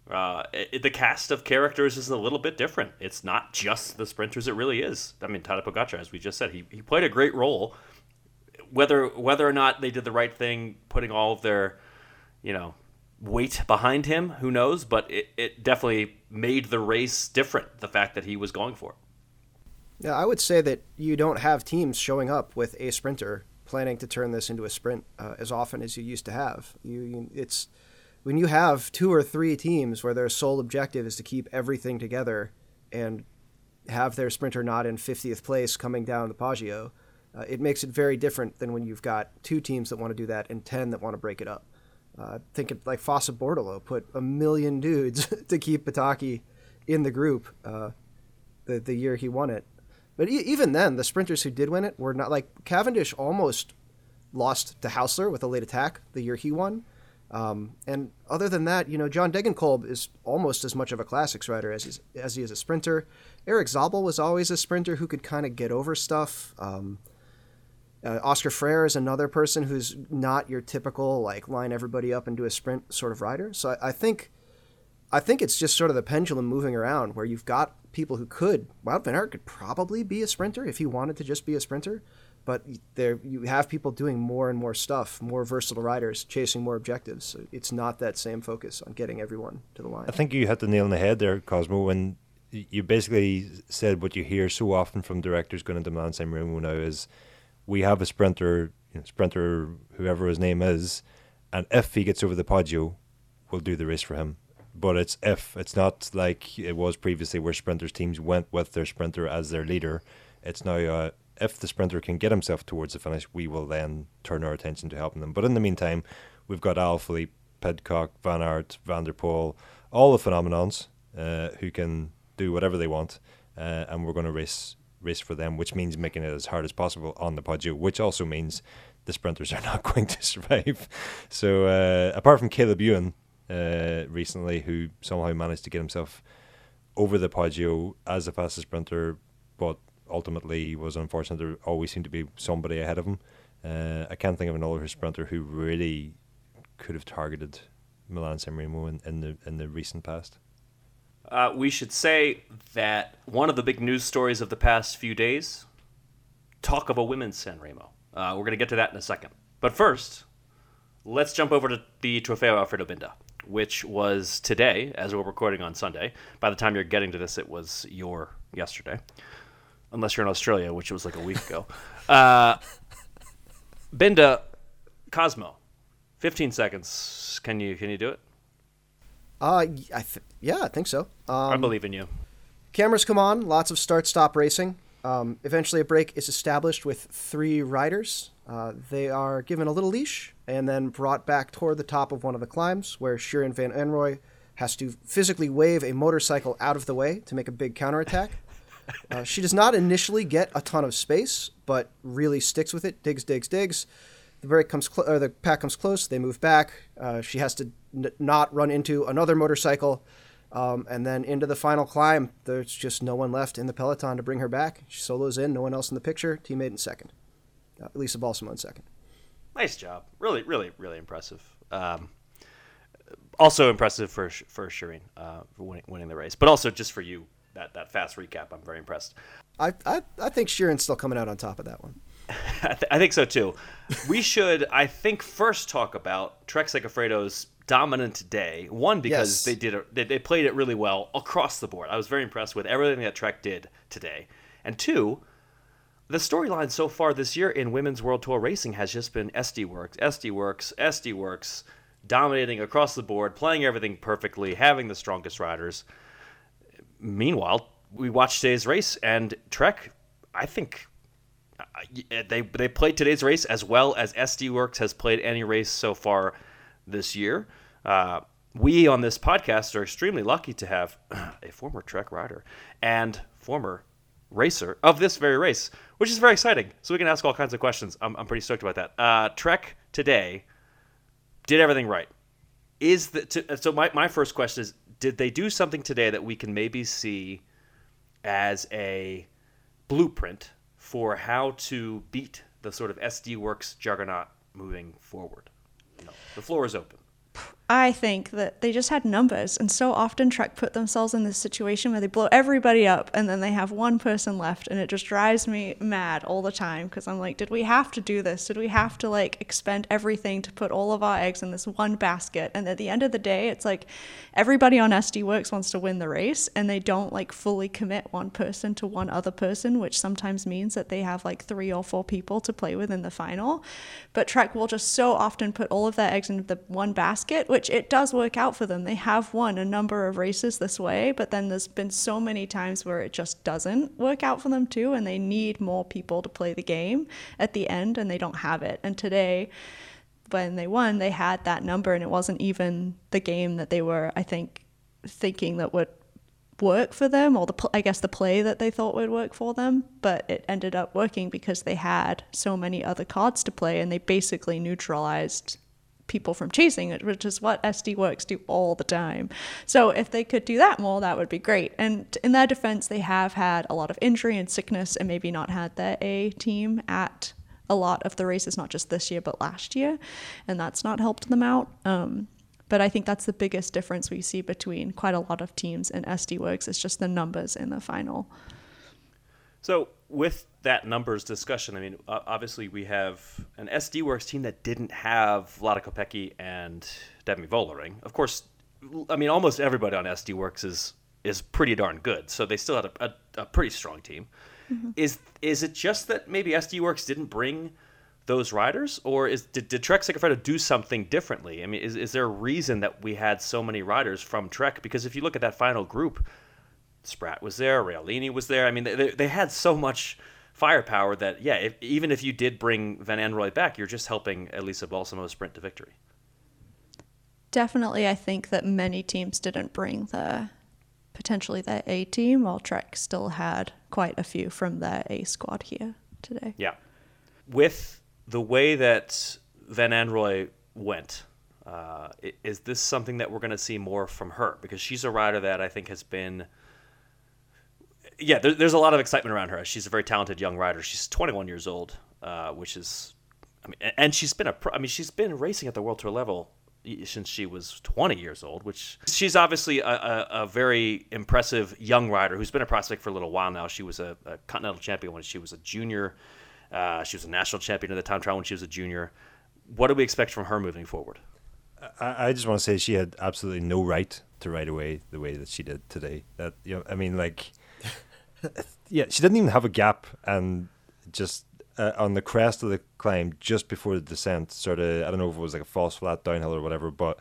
S1: Uh, it, the cast of characters is a little bit different. It's not just the sprinters. It really is. I mean, Tadej Pogačar, as we just said, he, he played a great role. Whether whether or not they did the right thing, putting all of their, you know, weight behind him, who knows? But it, it definitely made the race different, the fact that he was going for it.
S2: Yeah, I would say that you don't have teams showing up with a sprinter planning to turn this into a sprint uh, as often as you used to have. You, you, it's when you have two or three teams where their sole objective is to keep everything together and have their sprinter not in fiftieth place coming down the Poggio, uh, it makes it very different than when you've got two teams that want to do that and ten that want to break it up. Uh, think of like Fossa Bordalo put a million dudes to keep Pataki in the group uh, the the year he won it. But e- even then, the sprinters who did win it were not like Cavendish almost lost to Hausler with a late attack the year he won. Um, and other than that, you know, John Degenkolb is almost as much of a classics rider as he's, as he is a sprinter. Eric Zabel was always a sprinter who could kind of get over stuff. Um, uh, Oscar Freire is another person who's not your typical like line everybody up and do a sprint sort of rider. So I, I think, I think it's just sort of the pendulum moving around where you've got people who could. Wout van Aert could probably be a sprinter if he wanted to just be a sprinter. But there, you have people doing more and more stuff, more versatile riders, chasing more objectives. So it's not that same focus on getting everyone to the line.
S4: I think you hit the nail on the head there, Cosmo, when you basically said what you hear so often from directors going into Milan-San Remo now is we have a sprinter, you know, sprinter, whoever his name is, and if he gets over the Poggio, we'll do the race for him. But it's if. It's not like it was previously where sprinters teams went with their sprinter as their leader. It's now uh, if the sprinter can get himself towards the finish, we will then turn our attention to helping them. But in the meantime, we've got Alaphilippe, Pidcock, Van Aert, Van der Poel, all the phenomenons uh, who can do whatever they want, uh, and we're going to race race for them, which means making it as hard as possible on the Poggio, which also means the sprinters are not going to survive. So uh, apart from Caleb Ewan uh, recently, who somehow managed to get himself over the Poggio as the fastest sprinter, but ultimately was unfortunate. There always seemed to be somebody ahead of him. Uh, I can't think of another sprinter who really could have targeted Milan-San Remo in, in the in the recent past.
S1: Uh, we should say that one of the big news stories of the past few days, talk of a women's San Remo. Uh, we're going to get to that in a second. But first, let's jump over to the Trofeo Alfredo Binda, which was today, as we're recording on Sunday. By the time you're getting to this, it was your yesterday. Unless you're in Australia, which was like a week ago. Uh, Binda, Cosmo, fifteen seconds. Can you can you do it?
S2: Uh, I th- yeah, I think so. Um,
S1: I believe in you.
S2: Cameras come on, lots of start-stop racing. Um, eventually a break is established with three riders. Uh, they are given a little leash and then brought back toward the top of one of the climbs where Shirin van Anrooy has to physically wave a motorcycle out of the way to make a big counterattack. Uh, she does not initially get a ton of space, but really sticks with it, digs, digs, digs. The break comes, cl- or the pack comes close. They move back. Uh, she has to n- not run into another motorcycle, um, and then into the final climb. There's just no one left in the peloton to bring her back. She solos in, no one else in the picture. Teammate in second. Uh, Lisa Balsamo in second.
S1: Nice job. Really, really, really impressive. Um, also impressive for for Shirin uh, for winning, winning the race, but also just for you. That, that fast recap, I'm very impressed.
S2: I I, I think Shirin's still coming out on top of that one.
S1: I, th- I think so too. We should, I think, first talk about Trek Segafredo's dominant day. One, because
S2: Yes.
S1: they did a, they, they played it really well across the board. I was very impressed with everything that Trek did today. And two, the storyline so far this year in Women's World Tour racing has just been S D Works, S D Works, S D Works, dominating across the board, playing everything perfectly, having the strongest riders. Meanwhile, we watched today's race, and Trek, I think, uh, they they played today's race as well as S D Works has played any race so far this year. Uh, we on this podcast are extremely lucky to have a former Trek rider and former racer of this very race, which is very exciting. So we can ask all kinds of questions. I'm I'm pretty stoked about that. Uh, Trek today did everything right. Is the to, so my my first question is, did they do something today that we can maybe see as a blueprint for how to beat the sort of S D Works juggernaut moving forward? You know, the floor is open.
S3: I think that they just had numbers, and so often Trek put themselves in this situation where they blow everybody up and then they have one person left, and it just drives me mad all the time because I'm like, did we have to do this? Did we have to like expend everything to put all of our eggs in this one basket? And at the end of the day, it's like everybody on S D Works wants to win the race, and they don't like fully commit one person to one other person, which sometimes means that they have like three or four people to play with in the final. But Trek will just so often put all of their eggs into the one basket, which it does work out for them. They have won a number of races this way, but then there's been so many times where it just doesn't work out for them too, and they need more people to play the game at the end, and they don't have it. And today, when they won, they had that number, and it wasn't even the game that they were, I think, thinking that would work for them, or the I guess the play that they thought would work for them, but it ended up working because they had so many other cards to play, and they basically neutralized people from chasing it, which is what S D Works do all the time. So if they could do that more, that would be great. And in their defense, they have had a lot of injury and sickness, and maybe not had their A team at a lot of the races, not just this year, but last year, and that's not helped them out. Um, but I think that's the biggest difference we see between quite a lot of teams and S D Works. It's just the numbers in the final.
S1: So with that numbers discussion, I mean, obviously we have an S D Works team that didn't have Vlada Kopecky and Demi Vollering. Of course, I mean, almost everybody on S D Works is is pretty darn good, so they still had a, a, a pretty strong team. Mm-hmm. Is is it just that maybe S D Works didn't bring those riders, or is did, did Trek Segafredo do something differently? I mean, is is there a reason that we had so many riders from Trek? Because if you look at that final group, Spratt was there, Realini was there. I mean, they, they had so much firepower that, yeah, if, even if you did bring Van Androoy back, you're just helping Elisa Balsamo sprint to victory.
S3: Definitely, I think that many teams didn't bring the potentially their A team, while Trek still had quite a few from their A squad here today.
S1: Yeah. With the way that Van Androoy went, uh, is this something that we're going to see more from her? Because she's a rider that I think has been... Yeah, there, there's a lot of excitement around her. She's a very talented young rider. She's twenty-one years old, uh, which is, I mean, and she's been a pro, I mean, she's been racing at the World Tour level since she was twenty years old. Which she's obviously a, a, a very impressive young rider who's been a prospect for a little while now. She was a, a continental champion when she was a junior. Uh, she was a national champion at the time trial when she was a junior. What do we expect from her moving forward?
S4: I, I just want to say she had absolutely no right to ride away the way that she did today. That you know, I mean, like. Yeah, she didn't even have a gap, and just uh, on the crest of the climb, just before the descent, sort of, I don't know if it was like a false flat downhill or whatever, but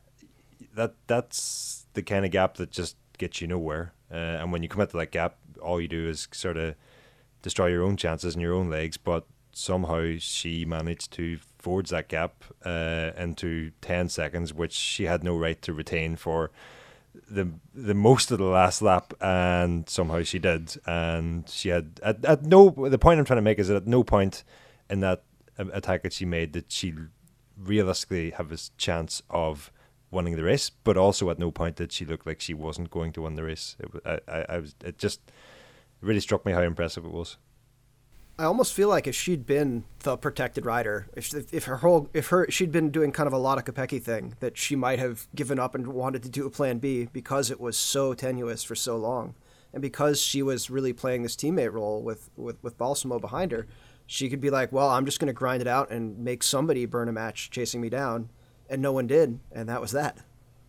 S4: that that's the kind of gap that just gets you nowhere. Uh, and when you come into that gap, all you do is sort of destroy your own chances and your own legs. But somehow she managed to forge that gap uh, into ten seconds, which she had no right to retain for the the most of the last lap, and somehow she did. And she had at, at no the point I'm trying to make is that at no point in that attack that she made did she realistically have a chance of winning the race, but also at no point did she look like she wasn't going to win the race. It, I, I, I was it just really struck me how impressive it was.
S2: I almost feel like if she'd been the protected rider, if if her whole if her she'd been doing kind of a Vlada Kopecky thing, that she might have given up and wanted to do a plan B because it was so tenuous for so long, and because she was really playing this teammate role with with with Balsamo behind her, she could be like, well, I'm just going to grind it out and make somebody burn a match chasing me down, and no one did, and that was that.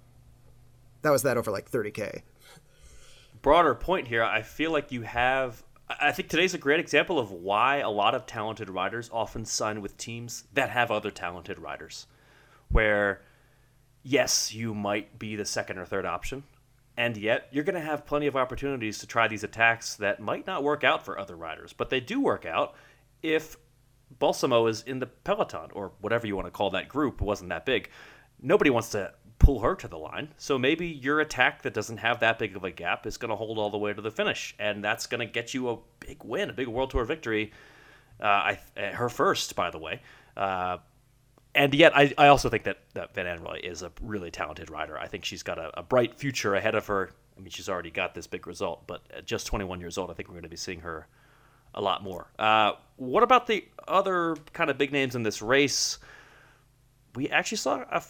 S2: That was that over like thirty K.
S1: Broader point here, I feel like you have. I think today's a great example of why a lot of talented riders often sign with teams that have other talented riders. Where, yes, you might be the second or third option, and yet you're going to have plenty of opportunities to try these attacks that might not work out for other riders, but they do work out if Balsamo is in the peloton, or whatever you want to call that group. It wasn't that big. Nobody wants to pull her to the line, so maybe your attack that doesn't have that big of a gap is going to hold all the way to the finish, and that's going to get you a big win, a big World Tour victory. Uh, I, her first, by the way. Uh, and yet, I, I also think that, that Van Androoy is a really talented rider. I think she's got a, a bright future ahead of her. I mean, she's already got this big result, but at just twenty-one years old, I think we're going to be seeing her a lot more. Uh, what about the other kind of big names in this race? We actually saw a few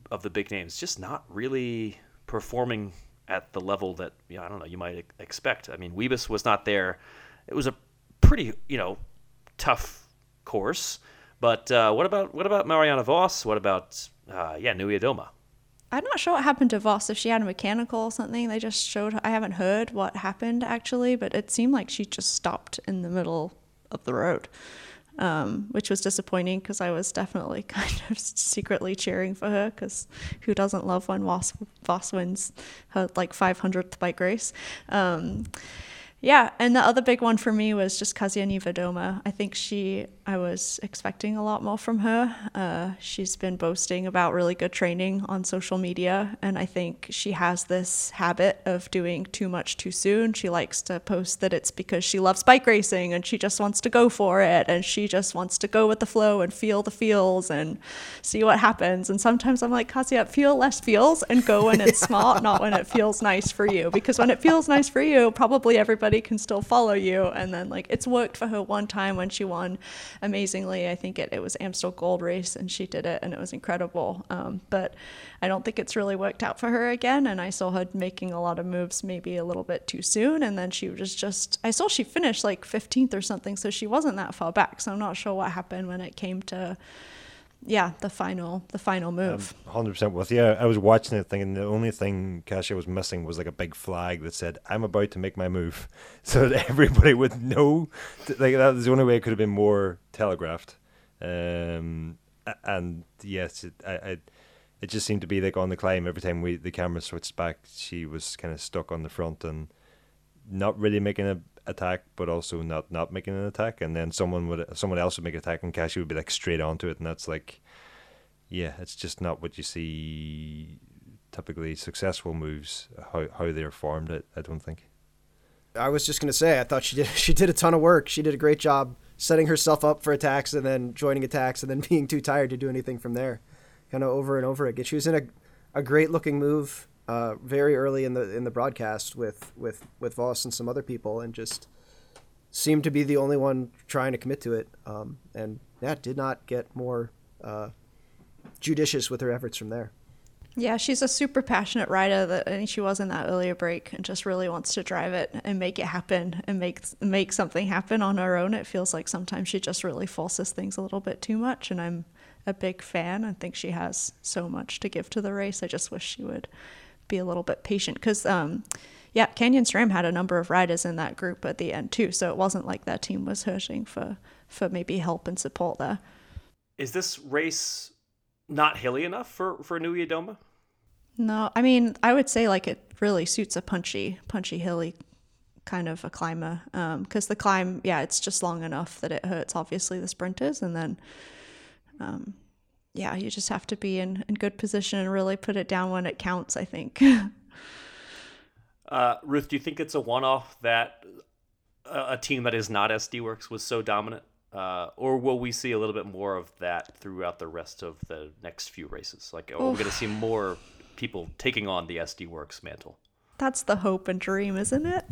S1: of the big names just not really performing at the level that, you know, I don't know, you might expect. I mean, Wiebes was not there. It was a pretty, you know, tough course. But uh, what about what about Marianne Vos? What about uh, yeah, Nui Adoma?
S3: I'm not sure what happened to Voss, if she had a mechanical or something. They just showed, I haven't heard what happened actually, but it seemed like she just stopped in the middle of the road, um, which was disappointing because I was definitely kind of secretly cheering for her, because who doesn't love when Voss, Voss wins her like five hundredth bike race? Um, yeah, and the other big one for me was just Kasia Niewiadoma. I think she, I was expecting a lot more from her. Uh, she's been boasting about really good training on social media, and I think she has this habit of doing too much too soon. She likes to post that it's because she loves bike racing and she just wants to go for it, and she just wants to go with the flow and feel the feels and see what happens. And sometimes I'm like, Kasia, feel less feels and go when it's smart, not when it feels nice for you. Because when it feels nice for you, probably everybody can still follow you. And then like it's worked for her one time when she won amazingly. I think it, it was Amstel Gold Race and she did it and it was incredible. Um, but I don't think it's really worked out for her again. And I saw her making a lot of moves maybe a little bit too soon. And then she was just, I saw she finished like fifteenth or something. So she wasn't that far back. So I'm not sure what happened when it came to, yeah, the final, the final move.
S4: Um, one hundred percent with you. I was watching it thinking the only thing Kasia was missing was like a big flag that said, I'm about to make my move. So that everybody would know. Like that was the only way it could have been more telegraphed. Um, and yes, it, I, I, it just seemed to be like on the climb. Every time we the camera switched back, she was kind of stuck on the front and not really making a attack, but also not not making an attack. And then someone would someone else would make an attack and Kasia would be like straight onto it, and that's like, yeah, it's just not what you see typically successful moves, how how they're formed. I, I don't think.
S2: I was just gonna say, I thought she did she did a ton of work. She did a great job setting herself up for attacks and then joining attacks and then being too tired to do anything from there, kind of over and over again. She was in a a great looking move uh, very early in the in the broadcast with with with Voss and some other people, and just seemed to be the only one trying to commit to it. Um, and yeah, did not get more uh, judicious with her efforts from there.
S3: Yeah, she's a super passionate rider that I think she was in that earlier break, and just really wants to drive it and make it happen and make make something happen on her own. It feels like sometimes she just really forces things a little bit too much, and I'm a big fan. I think she has so much to give to the race. I just wish she would be a little bit patient, because um, yeah, Canyon SRAM had a number of riders in that group at the end too, so it wasn't like that team was hurting for for maybe help and support there.
S1: Is this race not hilly enough for for Nui Adoma?
S3: No, I mean, I would say like it really suits a punchy, punchy, hilly kind of a climber. Um, because the climb, yeah, it's just long enough that it hurts, obviously, the sprinters. And then, um, yeah, you just have to be in, in good position and really put it down when it counts, I think.
S1: uh, Ruth, do you think it's a one-off that a, a team that is not S D Works was so dominant? Uh, or will we see a little bit more of that throughout the rest of the next few races? Like, are we going to see more people taking on the S D Works mantle?
S3: That's the hope and dream, isn't it?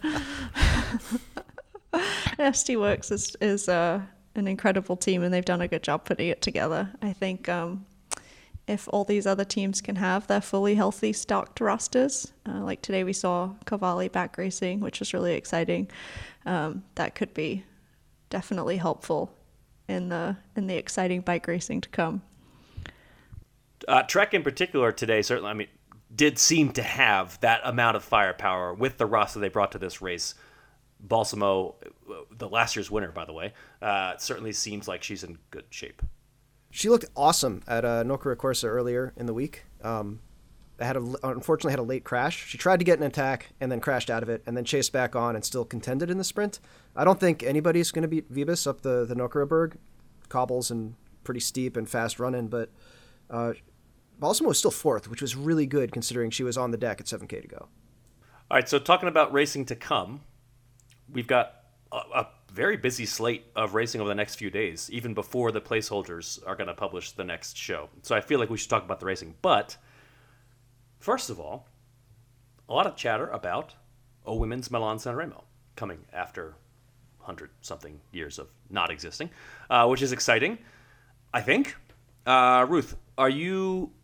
S3: S D Works is is uh, an incredible team, and they've done a good job putting it together. I think um, if all these other teams can have their fully healthy stocked rosters, uh, like today we saw Cavalli back racing, which was really exciting. Um, that could be definitely helpful in the in the exciting bike racing to come.
S1: Uh, Trek in particular today, certainly, I mean, did seem to have that amount of firepower with the roster they brought to this race. Balsamo, the last year's winner, by the way, uh, certainly seems like she's in good shape.
S2: She looked awesome at uh, Nocera Corsa earlier in the week. Um, had a, unfortunately had a late crash. She tried to get an attack and then crashed out of it, and then chased back on and still contended in the sprint. I don't think anybody's going to beat Wiebes up the, the Nocera Berg. Cobbles and pretty steep and fast running, but uh, Balsamo was still fourth, which was really good considering she was on the deck at seven K to go.
S1: All right, so talking about racing to come, we've got a, a very busy slate of racing over the next few days, even before the placeholders are going to publish the next show. So I feel like we should talk about the racing. But first of all, a lot of chatter about O Women's Milan San Remo coming after one hundred something years of not existing, uh, which is exciting, I think. Uh, Ruth, are you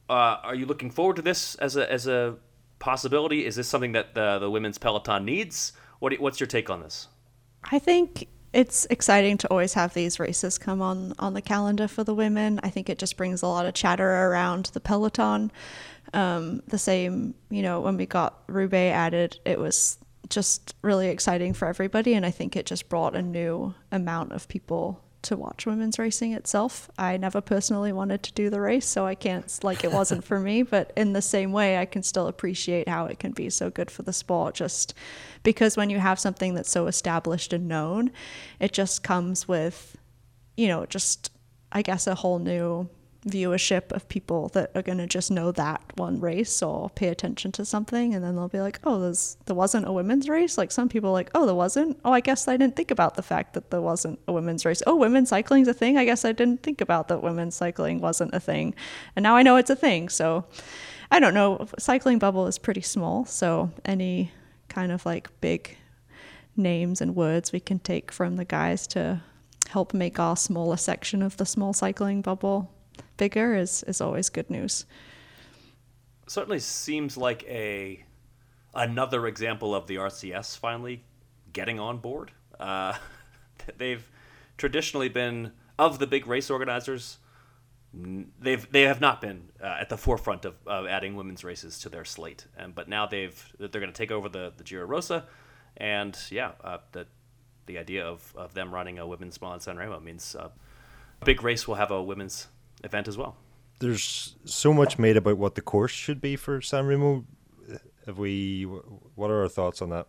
S1: Uh, are you looking forward to this as a as a possibility? Is this something that the the women's peloton needs? What do- what's your take on this?
S3: I think it's exciting to always have these races come on on the calendar for the women. I think it just brings a lot of chatter around the peloton. Um, the same, you know, when we got Roubaix added, it was just really exciting for everybody, and I think it just brought a new amount of people to watch women's racing itself. I never personally wanted to do the race, so I can't, like, it wasn't for me, but in the same way, I can still appreciate how it can be so good for the sport, just because when you have something that's so established and known, it just comes with, you know, just, I guess, a whole new viewership of people that are going to just know that one race or pay attention to something, and then they'll be like, oh, there's there wasn't a women's race. Like, some people are like, oh, there wasn't. Oh, I guess I didn't think about the fact that there wasn't a women's race. Oh, women's cycling's a thing. I guess I didn't think about that women's cycling wasn't a thing, and now I know it's a thing. So I don't know, cycling bubble is pretty small, so any kind of like big names and words we can take from the guys to help make our smaller section of the small cycling bubble bigger is is always good news.
S1: Certainly seems like a another example of the R C S finally getting on board. Uh, they've traditionally been, of the big race organizers, they've they have not been uh, at the forefront of, of adding women's races to their slate. And but now they've they're going to take over the the Giro Rosa, and yeah, uh, the the idea of of them running a women's mile in San Remo means uh, a big race will have a women's event as well.
S4: There's so much made about what the course should be for San Remo. Have we? What are our thoughts on that?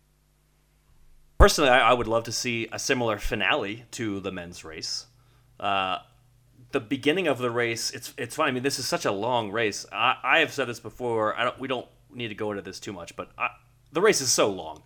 S1: Personally, I, I would love to see a similar finale to the men's race. Uh, the beginning of the race, it's it's fine. I mean, this is such a long race. I, I have said this before. I don't. We don't need to go into this too much, but I, the race is so long.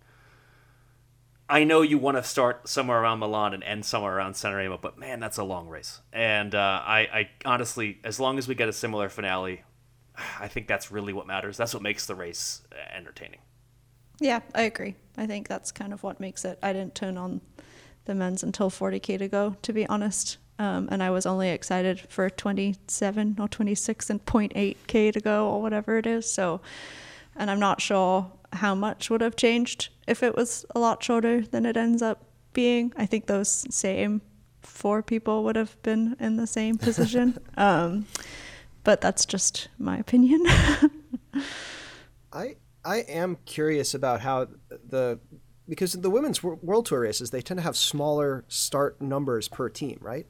S1: I know you want to start somewhere around Milan and end somewhere around San Remo, but man, that's a long race. And uh, I, I honestly, as long as we get a similar finale, I think that's really what matters. That's what makes the race entertaining.
S3: Yeah, I agree. I think that's kind of what makes it. I didn't turn on the men's until forty K to go, to be honest. Um, and I was only excited for twenty-seven or twenty-six and zero point eight K to go or whatever it is. So, and I'm not sure how much would have changed if it was a lot shorter than it ends up being. I think those same four people would have been in the same position. um, but that's just my opinion.
S2: I I am curious about how the because the women's World Tour races, they tend to have smaller start numbers per team, right?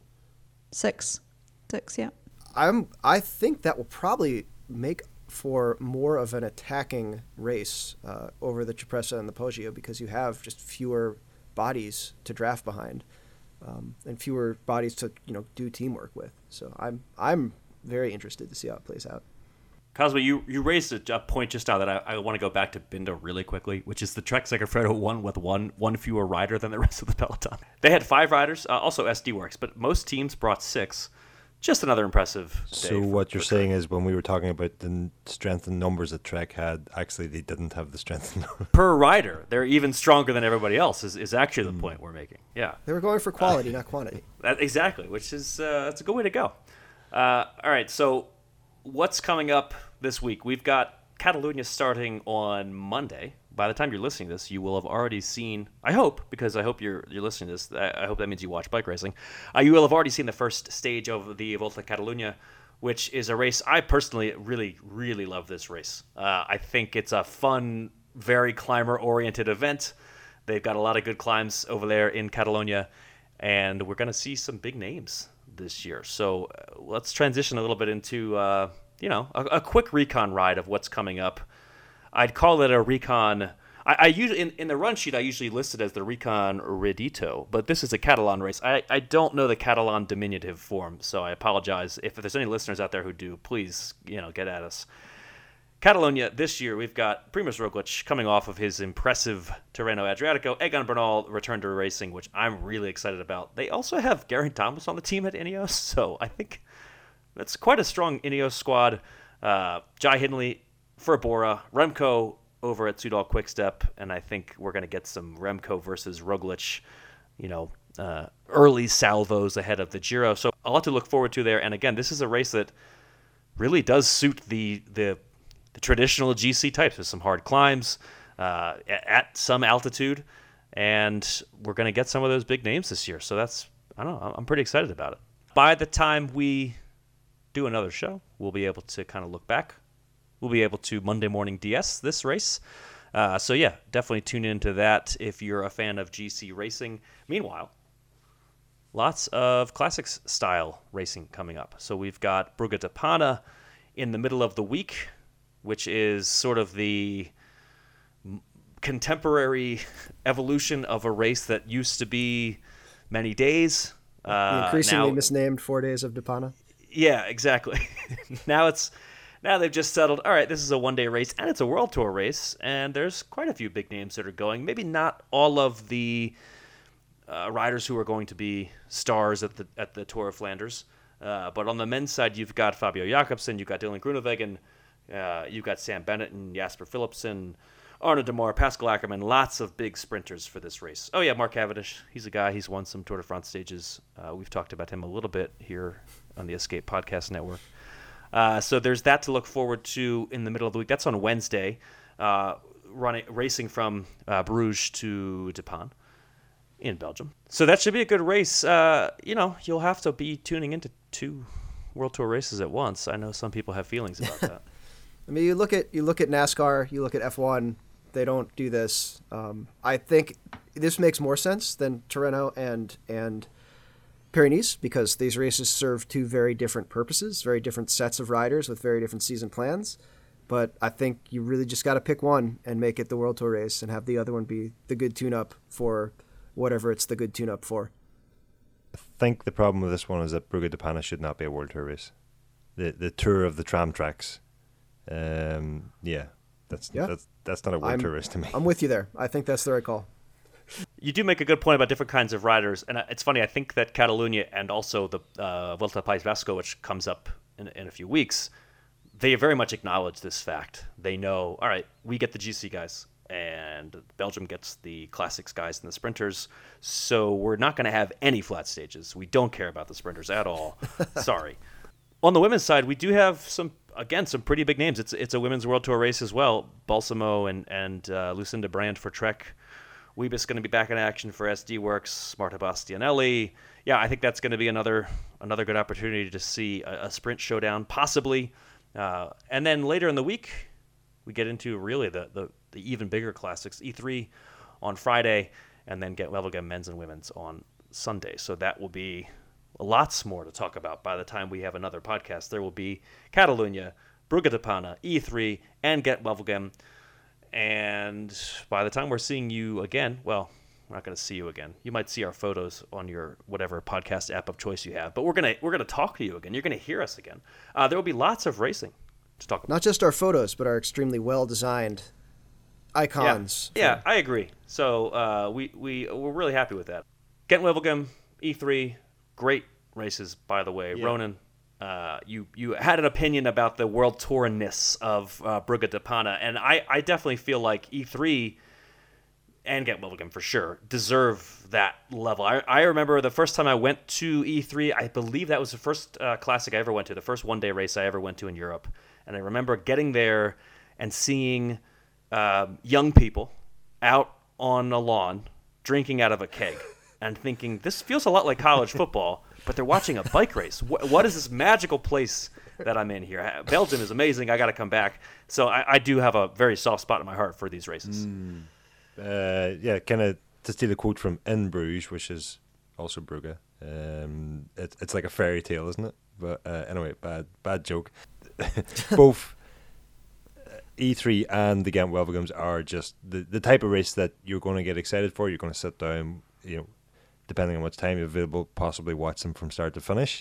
S3: Six, six, yeah.
S2: I'm I think that will probably make for more of an attacking race uh, over the Cipressa and the Poggio, because you have just fewer bodies to draft behind, um, and fewer bodies to, you know, do teamwork with. So I'm I'm very interested to see how it plays out.
S1: Cosmo, you, you raised a, a point just now that I, I want to go back to Binda really quickly, which is the Trek Segafredo won with one one fewer rider than the rest of the peloton. They had five riders, uh, also S D Works, but most teams brought six. Just another impressive day.
S4: So
S1: for,
S4: what you're
S1: for
S4: saying
S1: Trek.
S4: is, when we were talking about the strength in numbers that Trek had, actually they didn't have the strength in numbers.
S1: Per rider, they're even stronger than everybody else, is, is actually the mm. point we're making. Yeah.
S2: They were going for quality, uh, not quantity.
S1: That, exactly, which is uh, that's a good way to go. Uh, all right, so what's coming up this week? We've got Catalunya starting on Monday. By the time you're listening to this, you will have already seen, I hope, because I hope you're you're listening to this, I hope that means you watch bike racing. Uh, you will have already seen the first stage of the Volta Catalunya, which is a race. I personally really, really love this race. Uh, I think it's a fun, very climber-oriented event. They've got a lot of good climbs over there in Catalonia, and we're going to see some big names this year. So uh, let's transition a little bit into, uh, you know, a, a quick recon ride of what's coming up. I'd call it a recon. I, I usually in, in the run sheet I usually list it as the recon Redito, but this is a Catalan race. I, I don't know the Catalan diminutive form, so I apologize if there's any listeners out there who do. Please, you know, get at us. Catalunya this year, we've got Primož Roglič coming off of his impressive Tirreno Adriatico. Egan Bernal returned to racing, which I'm really excited about. They also have Geraint Thomas on the team at Ineos, so I think that's quite a strong Ineos squad. Uh, Jai Hindley for Bora, Remco over at Soudal Quickstep, and I think we're going to get some Remco versus Roglič, you know, uh, early salvos ahead of the Giro. So a lot to look forward to there. And again, this is a race that really does suit the the, the traditional G C types. There's some hard climbs uh, at, at some altitude, and we're going to get some of those big names this year. So that's, I don't know, I'm pretty excited about it. By the time we do another show, we'll be able to kind of look back. We'll be able to Monday morning D S this race. Uh, so yeah, definitely tune into that if you're a fan of G C racing. Meanwhile, lots of classics style racing coming up. So we've got Brugge de Panne in the middle of the week, which is sort of the contemporary evolution of a race that used to be many days. Uh,
S2: the increasingly
S1: now,
S2: misnamed Four Days of de Panne.
S1: Yeah, exactly. now it's now they've just settled, all right, this is a one-day race, and it's a World Tour race, and there's quite a few big names that are going. Maybe not all of the uh, riders who are going to be stars at the at the Tour of Flanders, uh, but on the men's side, you've got Fabio Jakobsen, you've got Dylan Groenewegen, uh, you've got Sam Bennett and Jasper Philipsen, Arnaud Demar, Pascal Ackermann, lots of big sprinters for this race. Oh yeah, Mark Cavendish, he's a guy, he's won some Tour de France stages. Uh, we've talked about him a little bit here on the Escape Podcast Network. Uh, so there's that to look forward to in the middle of the week. That's on Wednesday, uh, running racing from uh, Bruges to De Panne in Belgium. So that should be a good race. Uh, you know, you'll have to be tuning into two World Tour races at once. I know some people have feelings about that.
S2: I mean, you look at you look at NASCAR, you look at F one. They don't do this. Um, I think this makes more sense than Tirreno and and Pyrenees, because these races serve two very different purposes, very different sets of riders with very different season plans. But I think you really just got to pick one and make it the World Tour race and have the other one be the good tune-up for whatever it's the good tune-up for.
S4: I think the problem with this one is that Brugge de Panne should not be a World Tour race. The the tour of the tram tracks. Um, yeah, that's
S2: yeah.
S4: that's that's not a World
S2: I'm,
S4: Tour race to me.
S2: I'm with you there. I think that's the right call.
S1: You do make a good point about different kinds of riders, and it's funny. I think that Catalunya and also the uh, Vuelta al País Vasco, which comes up in, in a few weeks, they very much acknowledge this fact. They know, all right, we get the G C guys, and Belgium gets the classics guys and the sprinters, so we're not going to have any flat stages. We don't care about the sprinters at all. Sorry. On the women's side, we do have some, again, some pretty big names. It's it's a women's World Tour race as well. Balsamo and, and uh, Lucinda Brand for Trek. Weebus going to be back in action for S D Works. Marta Bastianelli. Yeah, I think that's going to be another another good opportunity to see a, a sprint showdown, possibly. Uh, and then later in the week, we get into really the, the, the even bigger classics. E three on Friday, and then get Wevelgem men's and women's on Sunday. So that will be lots more to talk about by the time we have another podcast. There will be Catalunya, Brugge de Panne, E three, and Get Wevelgem. And by the time we're seeing you again, well, we're not going to see you again. You might see our photos on your whatever podcast app of choice you have, but we're gonna we're gonna talk to you again. You're gonna hear us again. Uh, there will be lots of racing to talk about.
S2: Not just our photos, but our extremely well designed icons.
S1: Yeah, yeah, I agree. So uh, we we we're really happy with that. Gent Wevelgem, E three, great races by the way.
S4: Yeah.
S1: Ronan, uh, you you had an opinion about the World Tour-ness of uh, Brugge de Panne, and I, I definitely feel like E three and Gent Wevelgem for sure deserve that level. I, I remember the first time I went to E three, I believe that was the first uh, classic I ever went to, the first one-day race I ever went to in Europe, and I remember getting there and seeing uh, young people out on a lawn drinking out of a keg and thinking, this feels a lot like college football, but they're watching a bike race. What, what is this magical place that I'm in here? Belgium is amazing. I got to come back. So I, I do have a very soft spot in my heart for these races.
S4: Mm. Uh, yeah, kind of to steal a quote from In Bruges, which is also Brugge. Um, it, it's like a fairy tale, isn't it? But uh, anyway, bad bad joke. Both E three and the Gent Wevelgems are just the, the type of race that you're going to get excited for. You're going to sit down, you know, depending on what time you're available, possibly watch them from start to finish.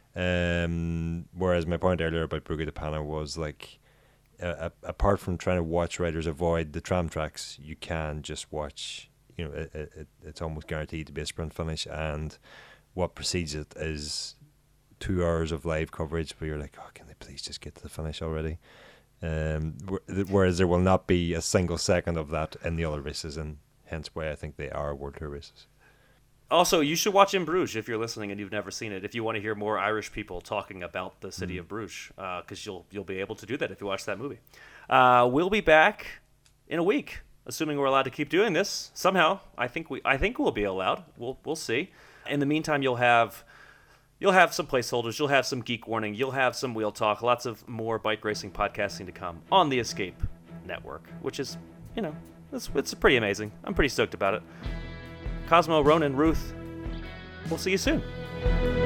S4: Um, whereas my point earlier about Brugge de Panne was like, uh, apart from trying to watch riders avoid the tram tracks, you can just watch, you know, it, it, it's almost guaranteed to be a sprint finish, and what precedes it is two hours of live coverage where you're like, oh, can they please just get to the finish already? Um, whereas there will not be a single second of that in the other races, and hence why I think they are World Tour races.
S1: Also, you should watch In Bruges if you're listening and you've never seen it. If you want to hear more Irish people talking about the city mm. of Bruges, because uh, you'll you'll be able to do that if you watch that movie. Uh, we'll be back in a week, assuming we're allowed to keep doing this somehow. I think we I think we'll be allowed. We'll we'll see. In the meantime, you'll have you'll have some placeholders. You'll have some Geek Warning. You'll have some Wheel Talk. Lots of more bike racing podcasting to come on the Escape Network, which is you know it's it's pretty amazing. I'm pretty stoked about it. Cosmo, Ronan, Ruth, we'll see you soon.